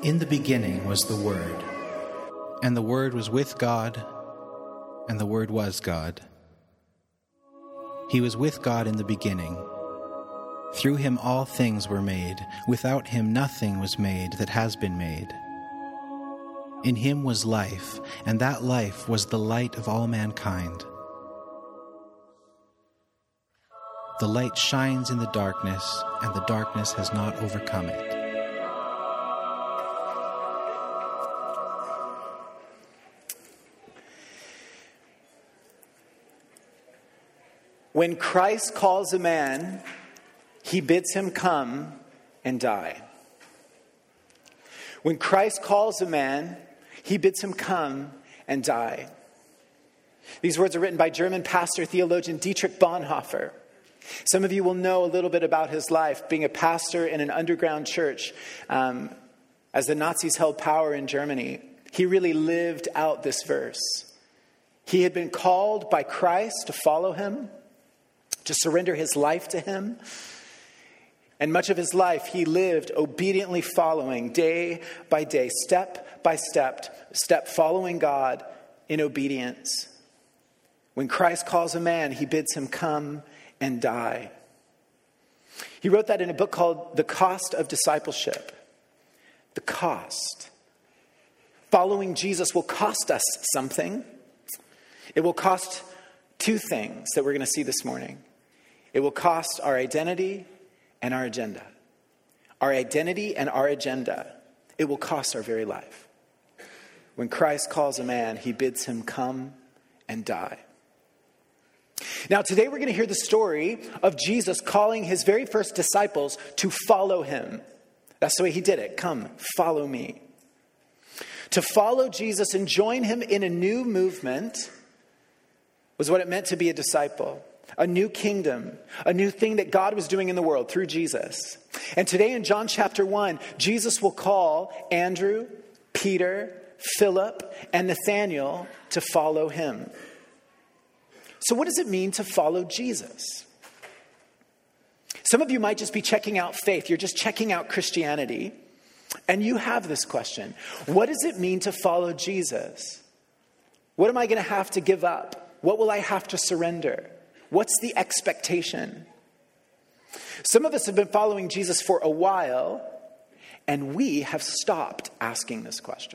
In the beginning was the Word, and the Word was with God, and the Word was God. He was with God in the beginning. Through him all things were made. Without him nothing was made that has been made. In him was life, and that life was the light of all mankind. The light shines in the darkness, and the darkness has not overcome it. When Christ calls a man, he bids him come and die. When Christ calls a man, he bids him come and die. These words are written by German pastor, theologian Dietrich Bonhoeffer. Some of you will know a little bit about his life, being a pastor in an underground church as the Nazis held power in Germany. He really lived out this verse. He had been called by Christ to follow him, to surrender his life to him. And much of his life he lived obediently following, day by day, step by step, following God in obedience. When Christ calls a man, he bids him come and die. He wrote that in a book called The Cost of Discipleship. The cost. Following Jesus will cost us something. It will cost two things that we're going to see this morning. It will cost our identity and our agenda. Our identity and our agenda. It will cost our very life. When Christ calls a man, he bids him come and die. Now, today we're going to hear the story of Jesus calling his very first disciples to follow him. That's the way he did it. Come, follow me. To follow Jesus and join him in a new movement was what it meant to be a disciple. A new kingdom, a new thing that God was doing in the world through Jesus. And today in John chapter 1, Jesus will call Andrew, Peter, Philip, and Nathanael to follow him. So what does it mean to follow Jesus? Some of you might just be checking out faith. You're just checking out Christianity. And you have this question. What does it mean to follow Jesus? What am I going to have to give up? What will I have to surrender? What's the expectation? Some of us have been following Jesus for a while, and we have stopped asking this question.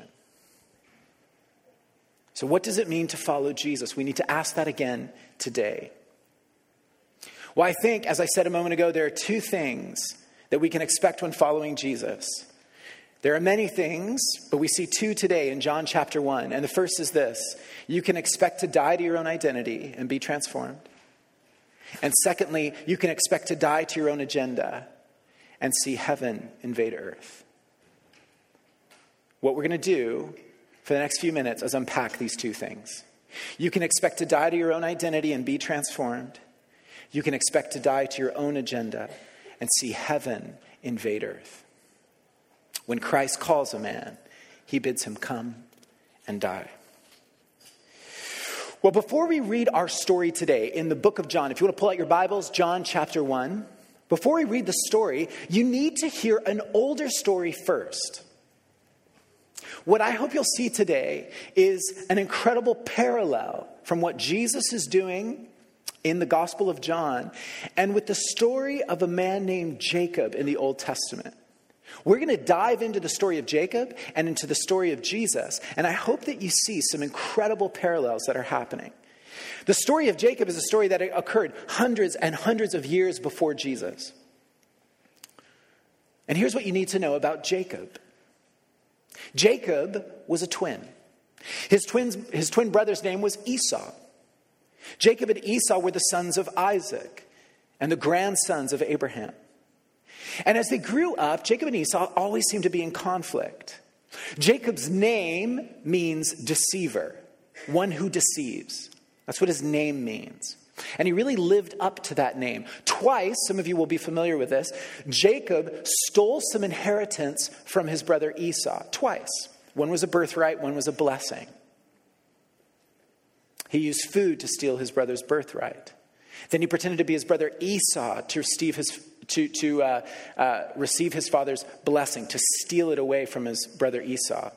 So what does it mean to follow Jesus? We need to ask that again today. Well, I think, as I said a moment ago, there are two things that we can expect when following Jesus. There are many things, but we see two today in John chapter 1. And the first is this. You can expect to die to your own identity and be transformed. And secondly, you can expect to die to your own agenda and see heaven invade earth. What we're going to do for the next few minutes is unpack these two things. You can expect to die to your own identity and be transformed. You can expect to die to your own agenda and see heaven invade earth. When Christ calls a man, he bids him come and die. Well, before we read our story today in the book of John, if you want to pull out your Bibles, John chapter 1, before we read the story, you need to hear an older story first. What I hope you'll see today is an incredible parallel from what Jesus is doing in the Gospel of John and with the story of a man named Jacob in the Old Testament. We're going to dive into the story of Jacob and into the story of Jesus. And I hope that you see some incredible parallels that are happening. The story of Jacob is a story that occurred hundreds and hundreds of years before Jesus. And here's what you need to know about Jacob. Jacob was a twin. His twin brother's name was Esau. Jacob and Esau were the sons of Isaac and the grandsons of Abraham. And as they grew up, Jacob and Esau always seemed to be in conflict. Jacob's name means deceiver, one who deceives. That's what his name means. And he really lived up to that name. Twice, some of you will be familiar with this, Jacob stole some inheritance from his brother Esau. Twice. One was a birthright, one was a blessing. He used food to steal his brother's birthright. Then he pretended to be his brother Esau to receive his father's blessing, to steal it away from his brother Esau.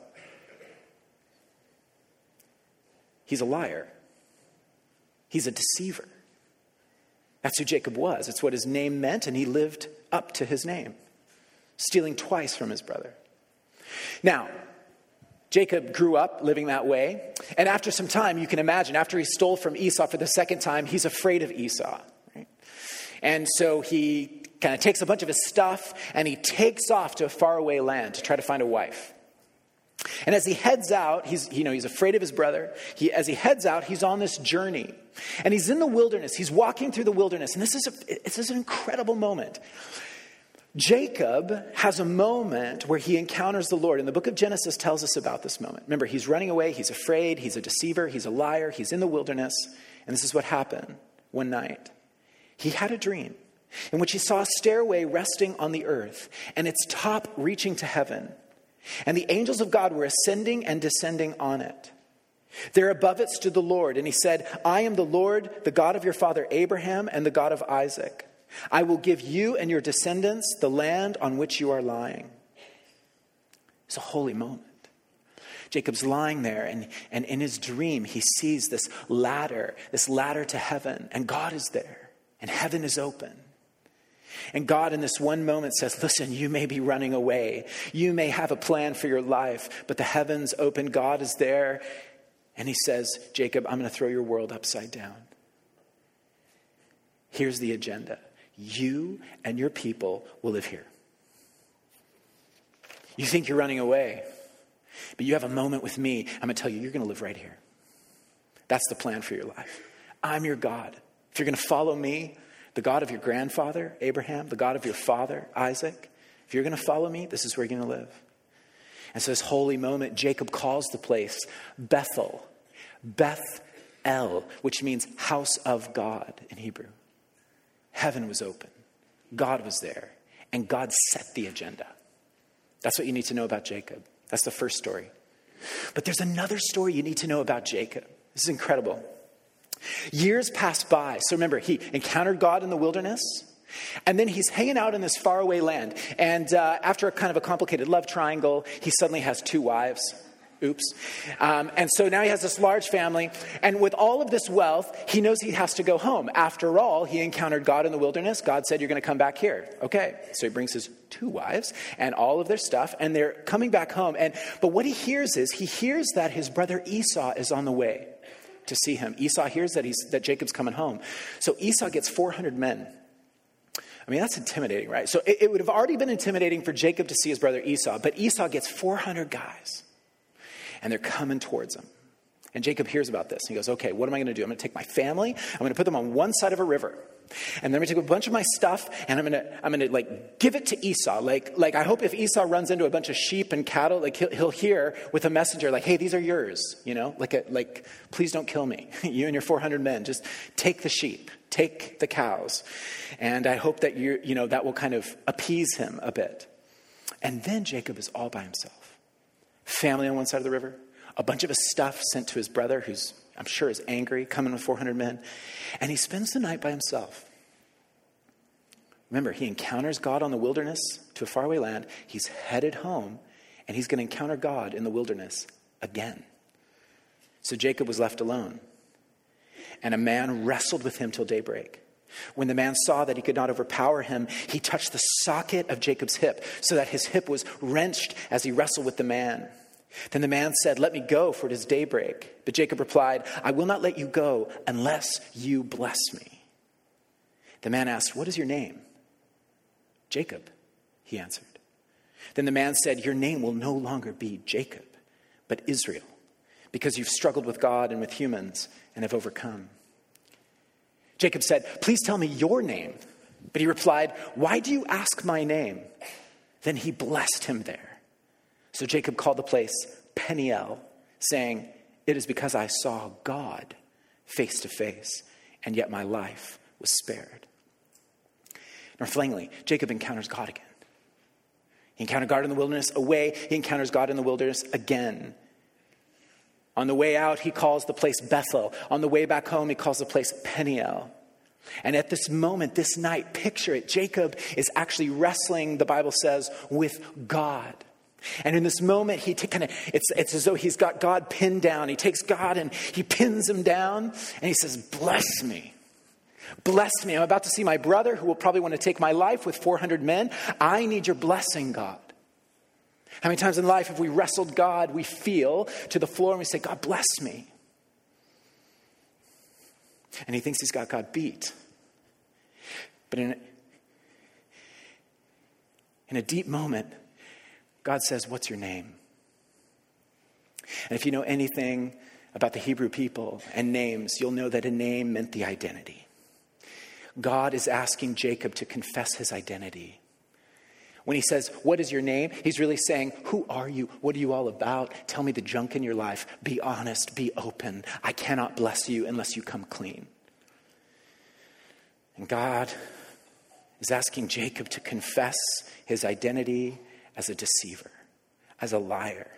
He's a liar. He's a deceiver. That's who Jacob was. It's what his name meant, and he lived up to his name, stealing twice from his brother. Now, Jacob grew up living that way, and after some time, you can imagine, after he stole from Esau for the second time, he's afraid of Esau. Right? And so he kind of takes a bunch of his stuff, and he takes off to a faraway land to try to find a wife. And as he heads out, he's afraid of his brother. As he heads out, he's on this journey. And he's in the wilderness. He's walking through the wilderness. And this is an incredible moment. Jacob has a moment where he encounters the Lord. And the book of Genesis tells us about this moment. Remember, he's running away. He's afraid. He's a deceiver. He's a liar. He's in the wilderness. And this is what happened one night. He had a dream in which he saw a stairway resting on the earth and its top reaching to heaven. And the angels of God were ascending and descending on it. There above it stood the Lord, and he said, I am the Lord, the God of your father Abraham and the God of Isaac. I will give you and your descendants the land on which you are lying. It's a holy moment. Jacob's lying there, and in his dream, he sees this ladder to heaven, and God is there, and heaven is open. And God in this one moment says, listen, you may be running away. You may have a plan for your life, but the heavens open. God is there. And he says, Jacob, I'm going to throw your world upside down. Here's the agenda. You and your people will live here. You think you're running away, but you have a moment with me. I'm going to tell you, you're going to live right here. That's the plan for your life. I'm your God. If you're going to follow me, the God of your grandfather, Abraham, the God of your father, Isaac, if you're going to follow me, this is where you're going to live. And so this holy moment, Jacob calls the place Bethel, Beth-El, which means house of God in Hebrew. Heaven was open. God was there. And God set the agenda. That's what you need to know about Jacob. That's the first story. But there's another story you need to know about Jacob. This is incredible. Years passed by. So remember, he encountered God in the wilderness, and then he's hanging out in this faraway land. And after a kind of a complicated love triangle, he suddenly has 2 wives. Oops. And so now he has this large family. And with all of this wealth, he knows he has to go home. After all, he encountered God in the wilderness. God said, you're going to come back here. Okay. So he brings his 2 wives and all of their stuff, and they're coming back home. But what he hears that his brother Esau is on the way to see him. Esau hears that Jacob's coming home. So Esau gets 400 men. I mean, that's intimidating, right? So it would have already been intimidating for Jacob to see his brother Esau, but Esau gets 400 guys, and they're coming towards him. And Jacob hears about this. And he goes, okay, what am I going to do? I'm going to take my family. I'm going to put them on one side of a river. And then I'm going to take a bunch of my stuff, and I'm going to like give it to Esau. Like I hope if Esau runs into a bunch of sheep and cattle, like he'll hear with a messenger, like, hey, these are yours, you know, like please don't kill me. You and your 400 men, just take the sheep, take the cows. And I hope that that will kind of appease him a bit. And then Jacob is all by himself. Family on one side of the river, a bunch of his stuff sent to his brother, who's I'm sure is angry, coming with 400 men. And he spends the night by himself. Remember, he encounters God on the wilderness to a faraway land. He's headed home, and he's going to encounter God in the wilderness again. So Jacob was left alone. And a man wrestled with him till daybreak. When the man saw that he could not overpower him, he touched the socket of Jacob's hip, so that his hip was wrenched as he wrestled with the man. Then the man said, let me go, for it is daybreak. But Jacob replied, I will not let you go unless you bless me. The man asked, what is your name? Jacob, he answered. Then the man said, your name will no longer be Jacob, but Israel, because you've struggled with God and with humans and have overcome. Jacob said, please tell me your name. But he replied, why do you ask my name? Then he blessed him there. So Jacob called the place Peniel, saying, it is because I saw God face to face, and yet my life was spared. More plainly, Jacob encounters God again. He encountered God in the wilderness away. He encounters God in the wilderness again. On the way out, he calls the place Bethel. On the way back home, he calls the place Peniel. And at this moment, this night, picture it, Jacob is actually wrestling, the Bible says, with God. And in this moment, it's as though he's got God pinned down. He takes God and he pins him down and he says, bless me. Bless me. I'm about to see my brother who will probably want to take my life with 400 men. I need your blessing, God. How many times in life have we wrestled God, we feel to the floor and we say, God, bless me. And he thinks he's got God beat. But in a deep moment, God says, what's your name? And if you know anything about the Hebrew people and names, you'll know that a name meant the identity. God is asking Jacob to confess his identity. When he says, what is your name? He's really saying, who are you? What are you all about? Tell me the junk in your life. Be honest, be open. I cannot bless you unless you come clean. And God is asking Jacob to confess his identity as a deceiver, as a liar.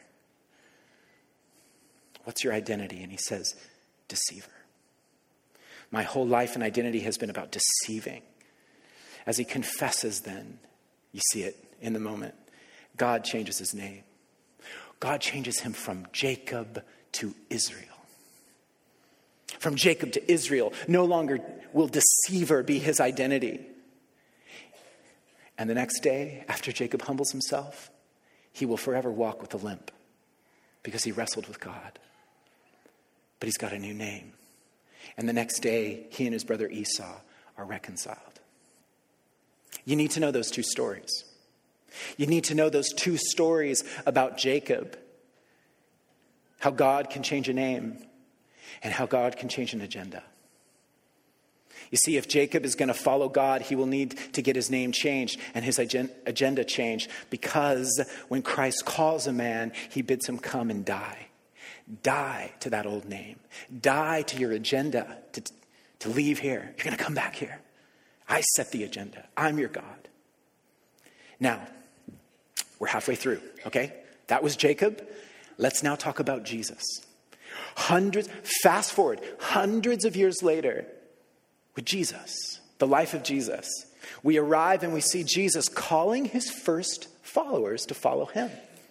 What's your identity? And he says, deceiver. My whole life and identity has been about deceiving. As he confesses then, you see it in the moment, God changes his name. God changes him from Jacob to Israel. From Jacob to Israel, no longer will deceiver be his identity. And the next day, after Jacob humbles himself, he will forever walk with a limp because he wrestled with God. But he's got a new name. And the next day, he and his brother Esau are reconciled. You need to know those two stories. You need to know those two stories about Jacob. How God can change a name and how God can change an agenda. You see, if Jacob is going to follow God, he will need to get his name changed and his agenda changed, because when Christ calls a man, he bids him come and die. Die to that old name. Die to your agenda to leave here. You're going to come back here. I set the agenda. I'm your God. Now, we're halfway through, okay? That was Jacob. Let's now talk about Jesus. Fast forward, hundreds of years later, with Jesus, the life of Jesus, we arrive and we see Jesus calling his first followers to follow him.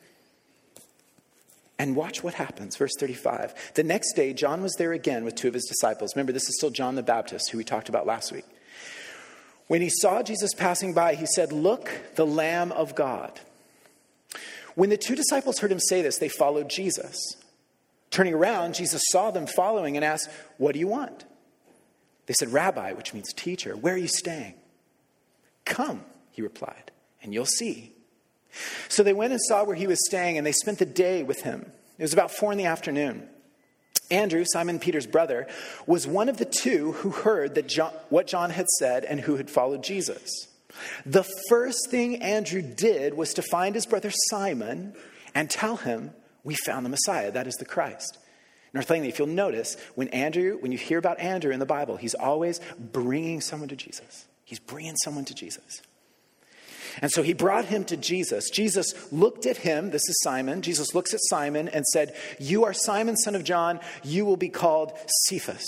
And watch what happens. Verse 35. The next day, John was there again with two of his disciples. Remember, this is still John the Baptist, who we talked about last week. When he saw Jesus passing by, he said, "Look, the Lamb of God." When the two disciples heard him say this, they followed Jesus. Turning around, Jesus saw them following and asked, "What do you want?" They said, "Rabbi," which means teacher, "where are you staying?" "Come," he replied, "and you'll see." So they went and saw where he was staying, and they spent the day with him. It was about 4 p.m. Andrew, Simon Peter's brother, was one of the two who heard what John had said and who had followed Jesus. The first thing Andrew did was to find his brother Simon and tell him, "We found the Messiah," that is the Christ. North Langley, if you'll notice, when you hear about Andrew in the Bible, he's always bringing someone to Jesus. He's bringing someone to Jesus. And so he brought him to Jesus. Jesus looked at him. This is Simon. Jesus looks at Simon and said, "You are Simon, son of John. You will be called Cephas,"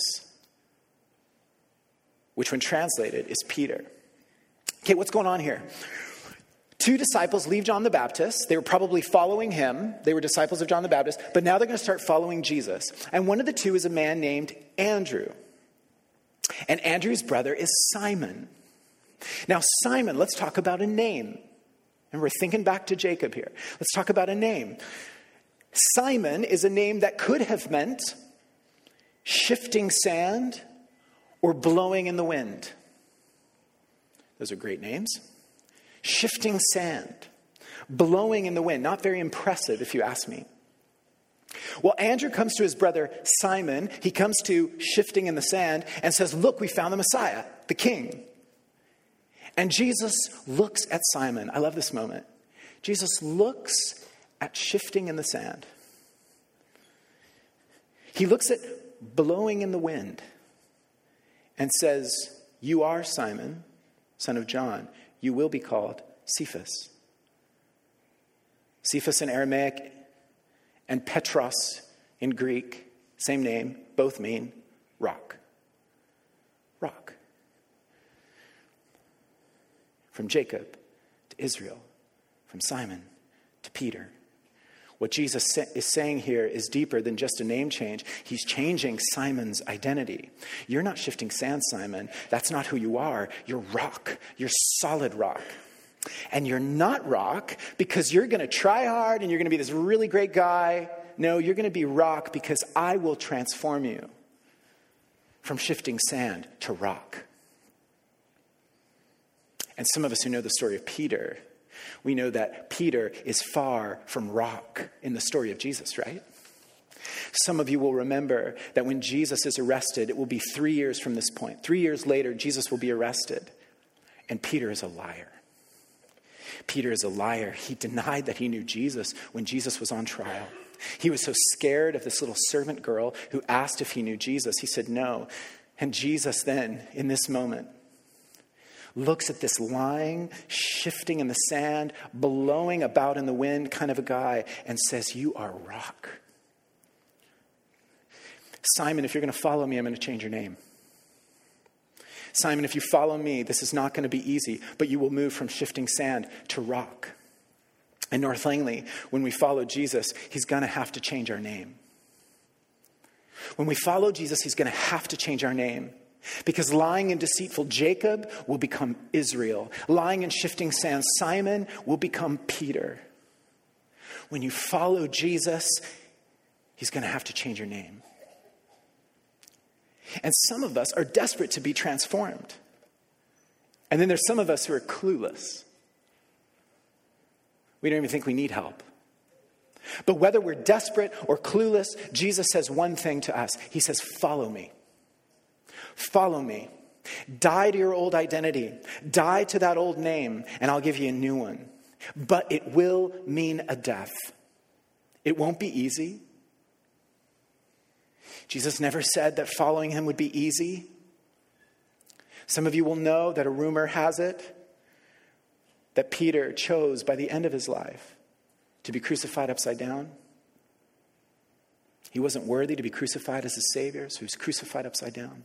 which when translated is Peter. Okay, what's going on here? Two disciples leave John the Baptist. They were probably following him. They were disciples of John the Baptist. But now they're going to start following Jesus. And one of the two is a man named Andrew. And Andrew's brother is Simon. Now, Simon, let's talk about a name. And we're thinking back to Jacob here. Let's talk about a name. Simon is a name that could have meant shifting sand or blowing in the wind. Those are great names. Shifting sand, blowing in the wind. Not very impressive, if you ask me. Well, Andrew comes to his brother Simon. He comes to shifting in the sand and says, "Look, we found the Messiah, the King." And Jesus looks at Simon. I love this moment. Jesus looks at shifting in the sand. He looks at blowing in the wind and says, "You are Simon, son of John. You will be called Cephas." Cephas in Aramaic and Petros in Greek, same name, both mean rock. Rock. from Jacob to Israel, from Simon to Peter. What Jesus is saying here is deeper than just a name change. He's changing Simon's identity. You're not shifting sand, Simon. That's not who you are. You're rock. You're solid rock. And you're not rock because you're going to try hard and you're going to be this really great guy. No, you're going to be rock because I will transform you from shifting sand to rock. And some of us who know the story of Peter, we know that Peter is far from rock in the story of Jesus, right? Some of you will remember that when Jesus is arrested, it will be 3 years from this point. 3 years later, Jesus will be arrested. And Peter is a liar. Peter is a liar. He denied that he knew Jesus when Jesus was on trial. He was so scared of this little servant girl who asked if he knew Jesus. He said no. And Jesus then, in this moment, looks at this lying, shifting in the sand, blowing about in the wind kind of a guy and says, you are rock. Simon, if you're going to follow me, I'm going to change your name. Simon, if you follow me, this is not going to be easy, but you will move from shifting sand to rock. In North Langley, when we follow Jesus, he's going to have to change our name. When we follow Jesus, he's going to have to change our name. Because lying and deceitful Jacob will become Israel. Lying and shifting sand Simon will become Peter. When you follow Jesus, he's going to have to change your name. And some of us are desperate to be transformed. And then there's some of us who are clueless. We don't even think we need help. But whether we're desperate or clueless, Jesus says one thing to us. He says, follow me. Follow me. Die to your old identity. Die to that old name, and I'll give you a new one. But it will mean a death. It won't be easy. Jesus never said that following him would be easy. Some of you will know that a rumor has it that Peter chose by the end of his life to be crucified upside down. He wasn't worthy to be crucified as his Savior, so he was crucified upside down.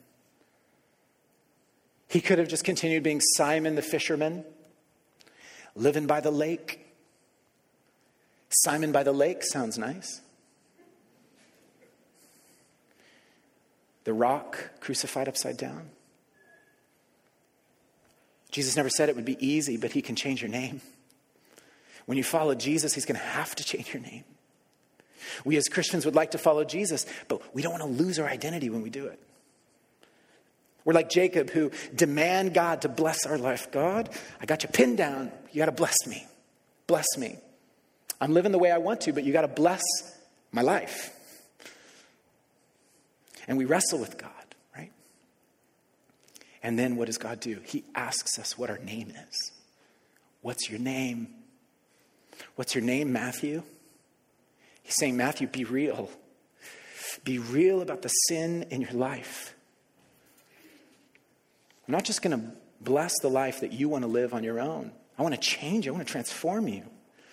He could have just continued being Simon the fisherman, living by the lake. Simon by the lake sounds nice. The rock crucified upside down. Jesus never said it would be easy, but he can change your name. When you follow Jesus, he's going to have to change your name. We as Christians would like to follow Jesus, but we don't want to lose our identity when we do it. We're like Jacob, who demand God to bless our life. God, I got you pinned down. You got to bless me. Bless me. I'm living the way I want to, but you got to bless my life. And we wrestle with God, right? And then what does God do? He asks us what our name is. What's your name? What's your name, Matthew? He's saying, Matthew, be real. Be real about the sin in your life. I'm not just going to bless the life that you want to live on your own. I want to change you. I want to transform you.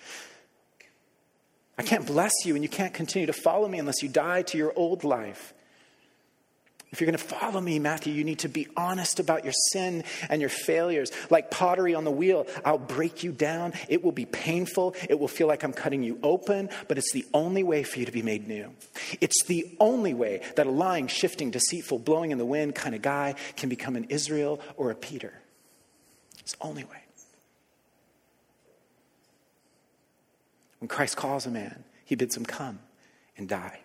I can't bless you and you can't continue to follow me unless you die to your old life. If you're going to follow me, Matthew, you need to be honest about your sin and your failures. Like pottery on the wheel, I'll break you down. It will be painful. It will feel like I'm cutting you open, but it's the only way for you to be made new. It's the only way that a lying, shifting, deceitful, blowing in the wind kind of guy can become an Israel or a Peter. It's the only way. When Christ calls a man, he bids him come and die.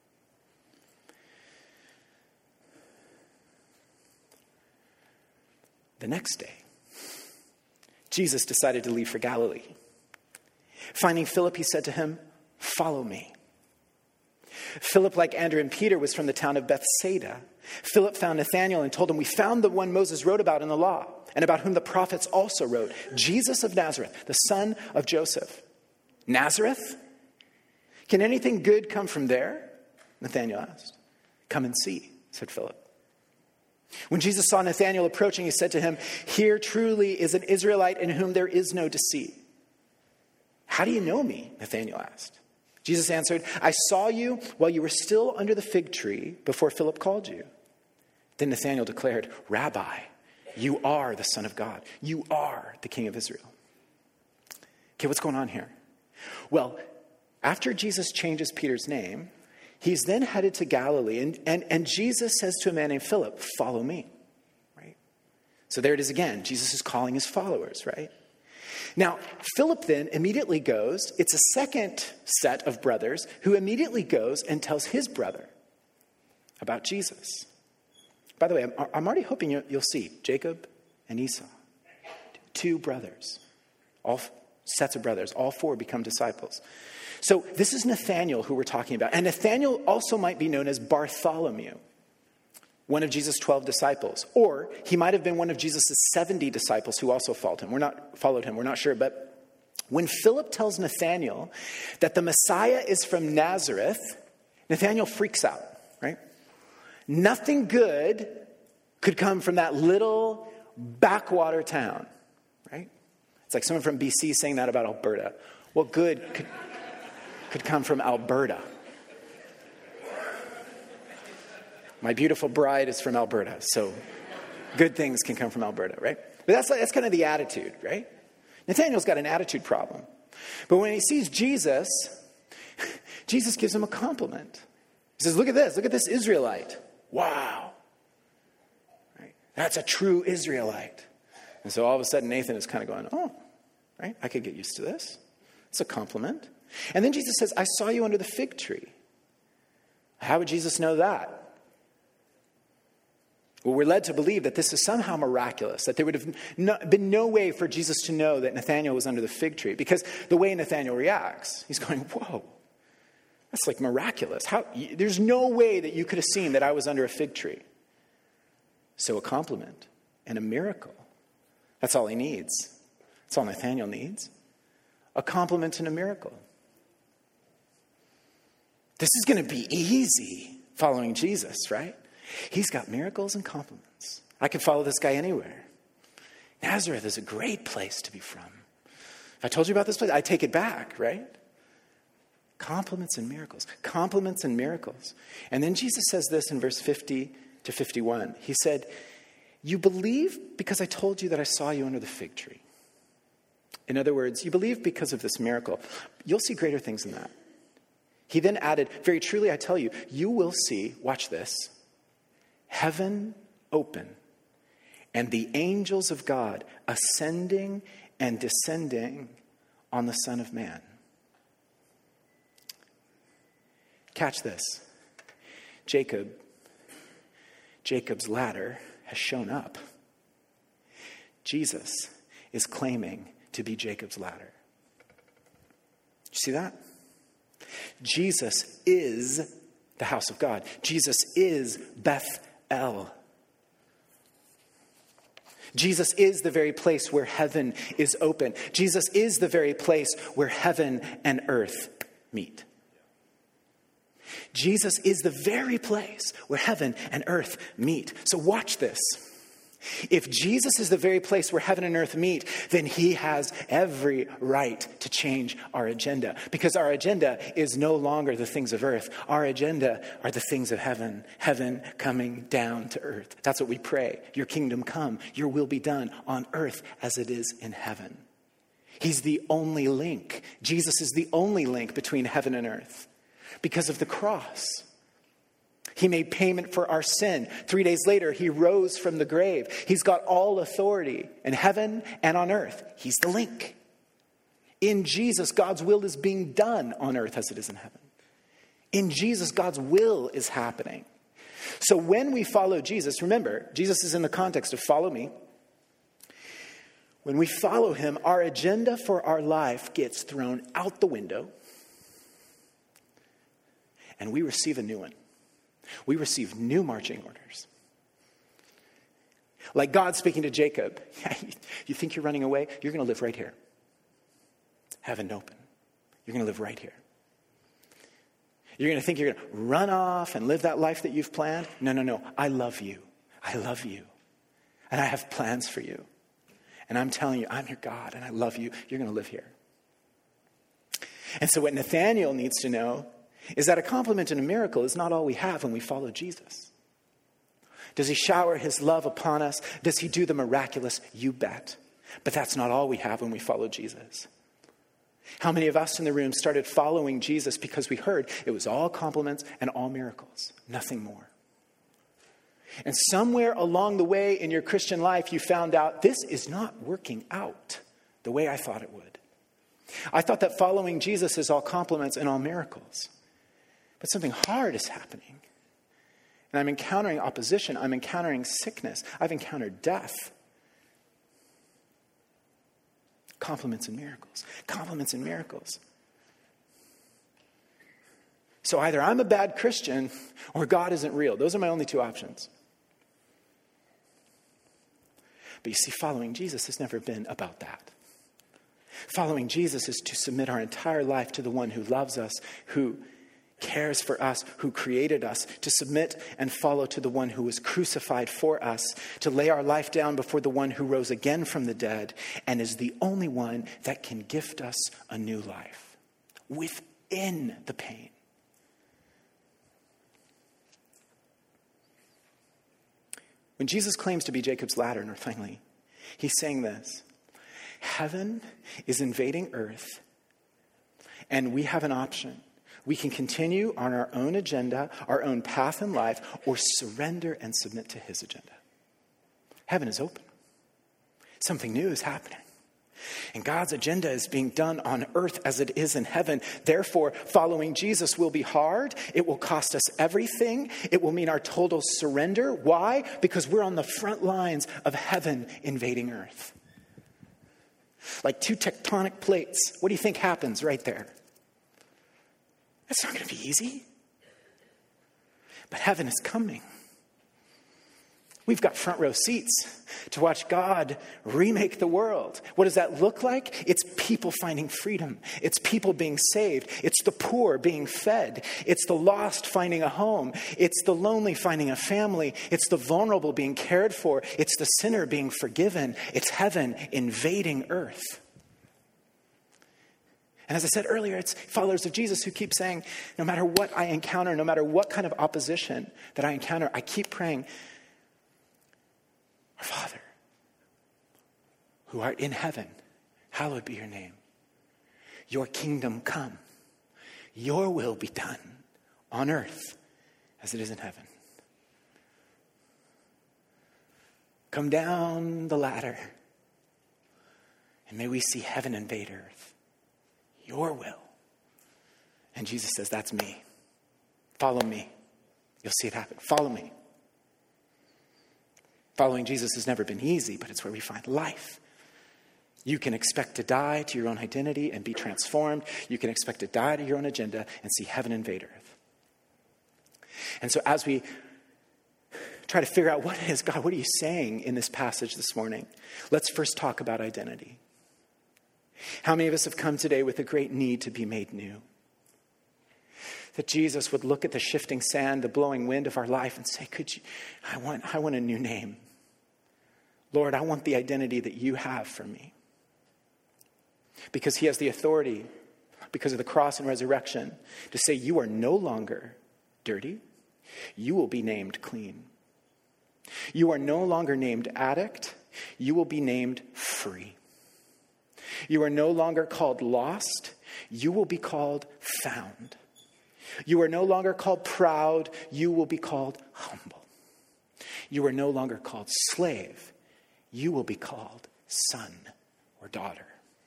The next day, Jesus decided to leave for Galilee. Finding Philip, he said to him, follow me. Philip, like Andrew and Peter, was from the town of Bethsaida. Philip found Nathanael and told him, we found the one Moses wrote about in the law, and about whom the prophets also wrote, Jesus of Nazareth, the son of Joseph. Nazareth? Can anything good come from there? Nathanael asked. Come and see, said Philip. When Jesus saw Nathanael approaching, he said to him, here truly is an Israelite in whom there is no deceit. How do you know me? Nathanael asked. Jesus answered, I saw you while you were still under the fig tree before Philip called you. Then Nathanael declared, Rabbi, You are the Son of God. You are the King of Israel. Okay, what's going on here? Well, after Jesus changes Peter's name, he's then headed to Galilee, and Jesus says to a man named Philip, follow me, right? So there it is again. Jesus is calling his followers, right? Now, Philip then immediately goes, it's a second set of brothers who immediately goes and tells his brother about Jesus. By the way, I'm already hoping you'll see Jacob and Esau, two brothers, all sets of brothers, all four become disciples. So this is Nathanael who we're talking about. And Nathanael also might be known as Bartholomew, one of Jesus' 12 disciples. Or he might have been one of Jesus' 70 disciples who also followed him. We're not sure. But when Philip tells Nathanael that the Messiah is from Nazareth, Nathanael freaks out, right? Nothing good could come from that little backwater town, right? It's like someone from BC saying that about Alberta. What good could come from Alberta? My beautiful bride is from Alberta, so good things can come from Alberta, right? But that's kind of the attitude, right? Nathanael's got an attitude problem. But when he sees Jesus, Jesus gives him a compliment. He says, look at this Israelite. Wow. Right? That's a true Israelite. And so all of a sudden Nathan is kind of going, oh, right? I could get used to this. It's a compliment. And then Jesus says, I saw you under the fig tree. How would Jesus know that? Well, we're led to believe that this is somehow miraculous, that there would have been no way for Jesus to know that Nathanael was under the fig tree, because the way Nathanael reacts, he's going, whoa, that's like miraculous. There's no way that you could have seen that I was under a fig tree. So a compliment and a miracle, that's all he needs. That's all Nathanael needs. A compliment and a miracle. This is going to be easy following Jesus, right? He's got miracles and compliments. I could follow this guy anywhere. Nazareth is a great place to be from. If I told you about this place, I take it back, right? Compliments and miracles. Compliments and miracles. And then Jesus says this in verse 50 to 51. He said, you believe because I told you that I saw you under the fig tree. In other words, you believe because of this miracle. You'll see greater things than that. He then added, very truly I tell you, you will see, watch this, heaven open, and the angels of God ascending and descending on the Son of Man. Catch this. Jacob's ladder has shown up. Jesus is claiming to be Jacob's ladder. You see that? Jesus is the house of God. Jesus is Beth-El. Jesus is the very place where heaven is open. Jesus is the very place where heaven and earth meet. Jesus is the very place where heaven and earth meet. So watch this. If Jesus is the very place where heaven and earth meet, then he has every right to change our agenda. Because our agenda is no longer the things of earth. Our agenda are the things of heaven. Heaven coming down to earth. That's what we pray. Your kingdom come. Your will be done on earth as it is in heaven. He's the only link. Jesus is the only link between heaven and earth. Because of the cross. He made payment for our sin. 3 days later, he rose from the grave. He's got all authority in heaven and on earth. He's the link. In Jesus, God's will is being done on earth as it is in heaven. In Jesus, God's will is happening. So when we follow Jesus, remember, Jesus is in the context of follow me. When we follow him, our agenda for our life gets thrown out the window. And we receive a new one. We receive new marching orders. Like God speaking to Jacob. You think you're running away? You're going to live right here. Heaven open. You're going to live right here. You're going to think you're going to run off and live that life that you've planned? No. I love you. I love you. And I have plans for you. And I'm telling you, I'm your God and I love you. You're going to live here. And so what Nathanael needs to know is that a compliment and a miracle is not all we have when we follow Jesus. Does he shower his love upon us? Does he do the miraculous? You bet. But that's not all we have when we follow Jesus. How many of us in the room started following Jesus because we heard it was all compliments and all miracles, nothing more? And somewhere along the way in your Christian life, you found out this is not working out the way I thought it would. I thought that following Jesus is all compliments and all miracles. But something hard is happening. And I'm encountering opposition. I'm encountering sickness. I've encountered death. Compliments and miracles. Compliments and miracles. So either I'm a bad Christian or God isn't real. Those are my only two options. But you see, following Jesus has never been about that. Following Jesus is to submit our entire life to the one who loves us, who cares for us, who created us, to submit and follow to the one who was crucified for us, to lay our life down before the one who rose again from the dead and is the only one that can gift us a new life within the pain. When Jesus claims to be Jacob's ladder, North Langley, he's saying this: heaven is invading earth, and we have an option. We can continue on our own agenda, our own path in life, or surrender and submit to his agenda. Heaven is open. Something new is happening. And God's agenda is being done on earth as it is in heaven. Therefore, following Jesus will be hard. It will cost us everything. It will mean our total surrender. Why? Because we're on the front lines of heaven invading earth. Like two tectonic plates. What do you think happens right there? It's not going to be easy. But heaven is coming. We've got front row seats to watch God remake the world. What does that look like? It's people finding freedom. It's people being saved. It's the poor being fed. It's the lost finding a home. It's the lonely finding a family. It's the vulnerable being cared for. It's the sinner being forgiven. It's heaven invading earth. And as I said earlier, it's followers of Jesus who keep saying, no matter what I encounter, no matter what kind of opposition that I encounter, I keep praying, our Father, who art in heaven, hallowed be your name. Your kingdom come. Your will be done on earth as it is in heaven. Come down the ladder, and may we see heaven invade earth. Your will. And Jesus says, that's me. Follow me. You'll see it happen. Follow me. Following Jesus has never been easy, but it's where we find life. You can expect to die to your own identity and be transformed. You can expect to die to your own agenda and see heaven invade earth. And so as we try to figure out what are you saying in this passage this morning? Let's first talk about identity. How many of us have come today with a great need to be made new? That Jesus would look at the shifting sand, the blowing wind of our life and say, I want a new name. Lord, I want the identity that you have for me. Because he has the authority, because of the cross and resurrection, to say you are no longer dirty. You will be named clean. You are no longer named addict. You will be named free. You are no longer called lost. You will be called found. You are no longer called proud. You will be called humble. You are no longer called slave. You will be called son or daughter.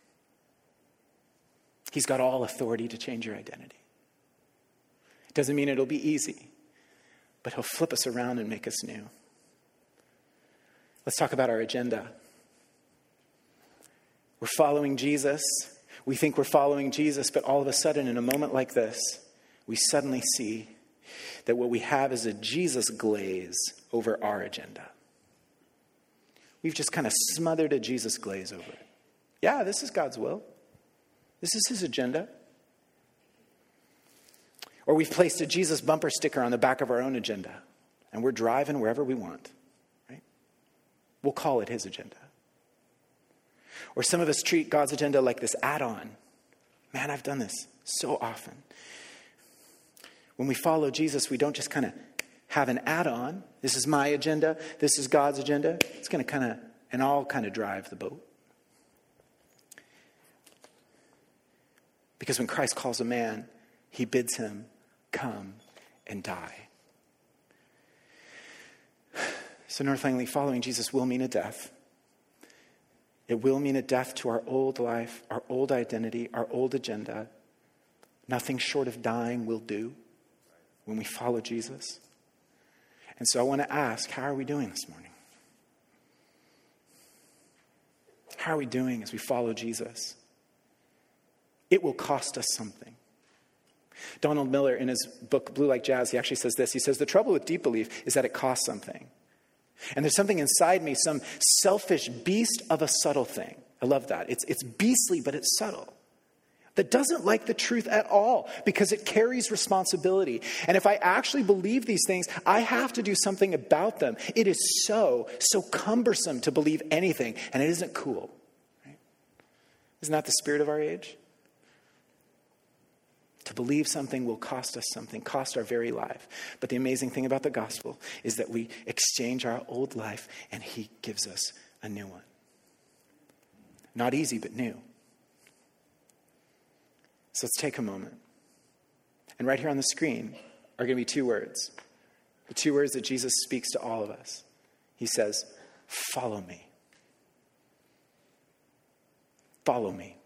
He's got all authority to change your identity. It doesn't mean it'll be easy, but he'll flip us around and make us new. Let's talk about our agenda. We're following Jesus. We think we're following Jesus, but all of a sudden, in a moment like this, we suddenly see that what we have is a Jesus glaze over our agenda. We've just kind of smothered a Jesus glaze over it. Yeah, this is God's will. This is his agenda. Or we've placed a Jesus bumper sticker on the back of our own agenda, and we're driving wherever we want, right? We'll call it his agenda. Or some of us treat God's agenda like this add-on. Man, I've done this so often. When we follow Jesus, we don't just kind of have an add-on. This is my agenda. This is God's agenda. It's going to all drive the boat. Because when Christ calls a man, he bids him come and die. So North Langley, following Jesus will mean a death. It will mean a death to our old life, our old identity, our old agenda. Nothing short of dying will do when we follow Jesus. And so I want to ask, how are we doing this morning? How are we doing as we follow Jesus? It will cost us something. Donald Miller, in his book, Blue Like Jazz, he actually says this. He says, the trouble with deep belief is that it costs something. And there's something inside me, some selfish beast of a subtle thing. I love that. It's beastly, but it's subtle. That doesn't like the truth at all because it carries responsibility. And if I actually believe these things, I have to do something about them. It is so cumbersome to believe anything, and it isn't cool. Right? Isn't that the spirit of our age? To believe something will cost us something, cost our very life. But the amazing thing about the gospel is that we exchange our old life and he gives us a new one. Not easy, but new. So let's take a moment. And right here on the screen are going to be two words. The two words that Jesus speaks to all of us. He says, follow me. Follow me.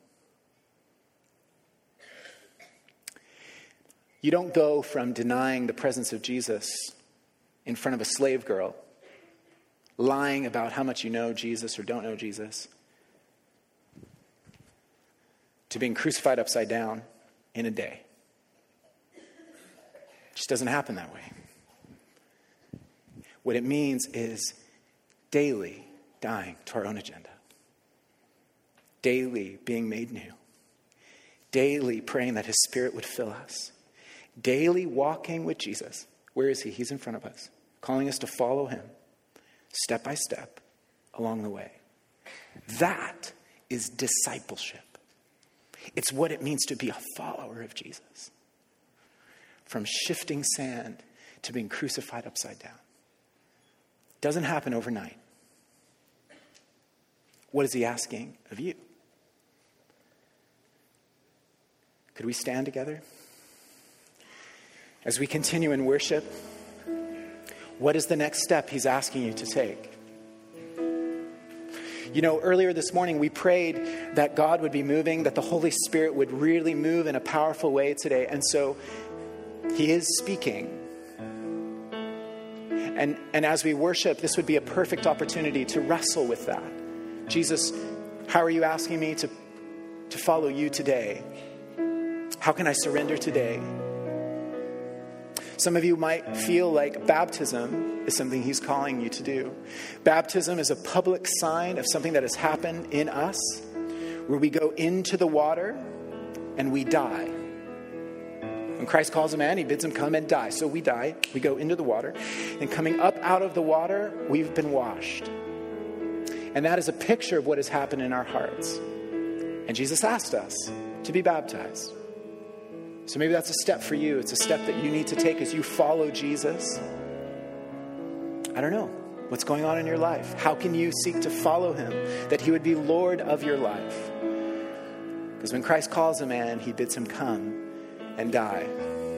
You don't go from denying the presence of Jesus in front of a slave girl, lying about how much you know Jesus or don't know Jesus, to being crucified upside down in a day. It just doesn't happen that way. What it means is daily dying to our own agenda, daily being made new, daily praying that his Spirit would fill us, daily walking with Jesus. Where is he? He's in front of us, calling us to follow him step by step along the way. That is discipleship. It's what it means to be a follower of Jesus. From shifting sand to being crucified upside down. It doesn't happen overnight. What is he asking of you? Could we stand together? As we continue in worship, what is the next step he's asking you to take? You know, earlier this morning we prayed that God would be moving, that the Holy Spirit would really move in a powerful way today. And so he is speaking. And as we worship, this would be a perfect opportunity to wrestle with that. Jesus, how are you asking me to follow you today? How can I surrender today? Some of you might feel like baptism is something he's calling you to do. Baptism is a public sign of something that has happened in us, where we go into the water and we die. When Christ calls a man, he bids him come and die. So we die, we go into the water, and coming up out of the water, we've been washed. And that is a picture of what has happened in our hearts. And Jesus asked us to be baptized. So maybe that's a step for you. It's a step that you need to take as you follow Jesus. I don't know what's going on in your life. How can you seek to follow him, that he would be Lord of your life? Because when Christ calls a man, he bids him come and die.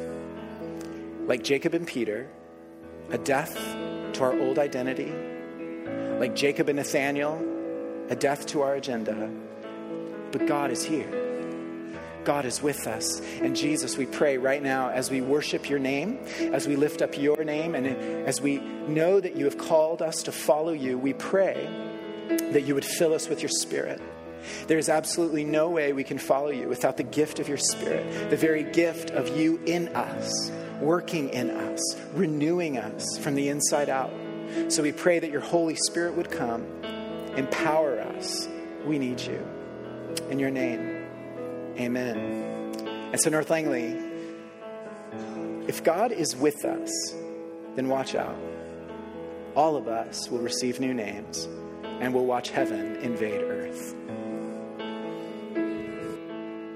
Like Jacob and Peter, a death to our old identity. Like Jacob and Nathaniel, a death to our agenda. But God is here. God is with us. And Jesus, we pray right now as we worship your name, as we lift up your name, and as we know that you have called us to follow you, we pray that you would fill us with your Spirit. There is absolutely no way we can follow you without the gift of your Spirit, the very gift of you in us, working in us, renewing us from the inside out. So we pray that your Holy Spirit would come, empower us. We need you. In your name. Amen. And so North Langley, if God is with us, then watch out. All of us will receive new names and will watch heaven invade earth.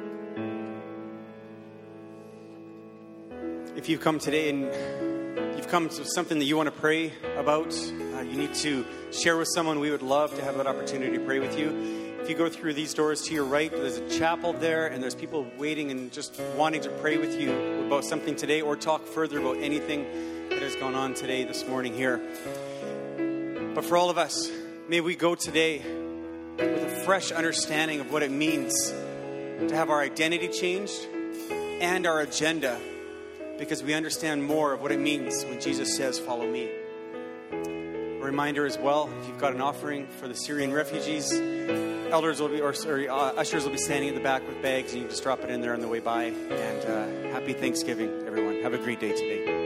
If you've come today and you've come to something that you want to pray about, you need to share with someone, we would love to have that opportunity to pray with you. If you go through these doors to your right, there's a chapel there, and there's people waiting and just wanting to pray with you about something today or talk further about anything that has gone on today, this morning here. But for all of us, may we go today with a fresh understanding of what it means to have our identity changed and our agenda, because we understand more of what it means when Jesus says, follow me. A reminder as well, if you've got an offering for the Syrian refugees, ushers will be standing in the back with bags, and you can just drop it in there on the way by. And happy Thanksgiving, everyone. Have a great day today.